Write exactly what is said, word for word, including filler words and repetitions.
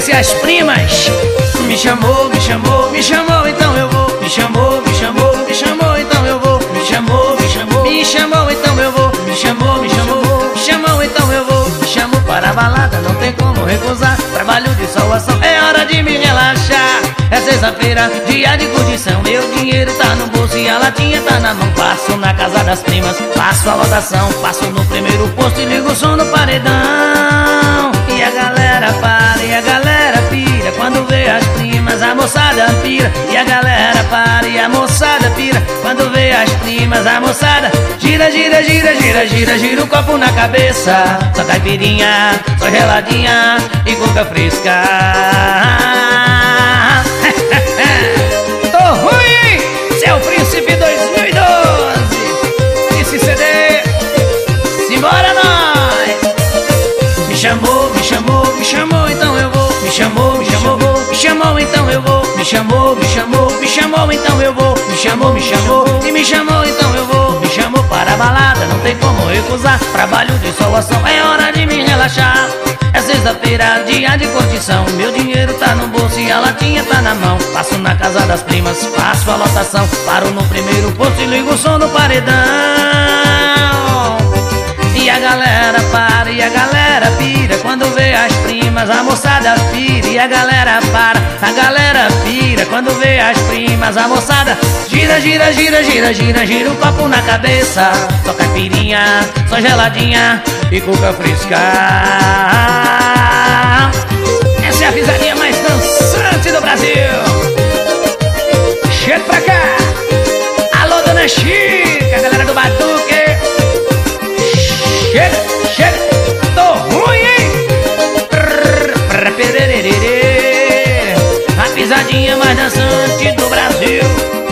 conhece as primas. Me chamou, me chamou, me chamou, então eu vou. Me chamou, me chamou, me chamou, então eu vou. Me chamou, me chamou, me chamou, então eu vou. Me chamou, me chamou, me chamou, então eu vou. Me chamou para a balada, não tem como recusar. Trabalho de salvação, é hora de me relaxar. É sexta-feira, dia de curtição. Meu dinheiro tá no bolso e a latinha tá na mão. Passo na casa das primas, passo a lotação. Passo no primeiro posto e ligo o som no paredão. E a galera para, e a galera pira. Quando vê as primas, a moçada pira. E a galera para, e a moçada pira. Quando vê as primas, a moçada gira, gira, gira, gira, gira, gira o copo na cabeça. Só caipirinha, só geladinha e cuca fresca. Tô ruim, hein? Seu Príncipe dois mil e doze. Esse C D, simbora nós. Me chamou, me chamou, me chamou, então eu vou. Me chamou, me chamou, me chamou, então eu vou. Me chamou, me chamou, me chamou, então eu vou. Me chamou, me chamou e me chamou, então eu vou. Me chamou para a balada, não tem como recusar. Trabalho de salvação, é hora de me relaxar. É sexta-feira, dia de curtição. Meu dinheiro tá no bolso e a latinha tá na mão. Passo na casa das primas, passo a lotação. Paro no primeiro posto e ligo o som no paredão. E a galera para, e a galera pira. Quando vê as primas, a moçada pira. E a galera para, a galera pira. Quando vê as primas, a moçada gira, gira, gira, gira, gira, gira o copo na cabeça. Só caipirinha, só geladinha e cuca fresca. Essa é a pisadinha mais dançante do Brasil. Chega pra cá. Alô, dona Chica, galera do Batuque. Chega, chega, tô ruim, hein? A pisadinha mais dançante do Brasil.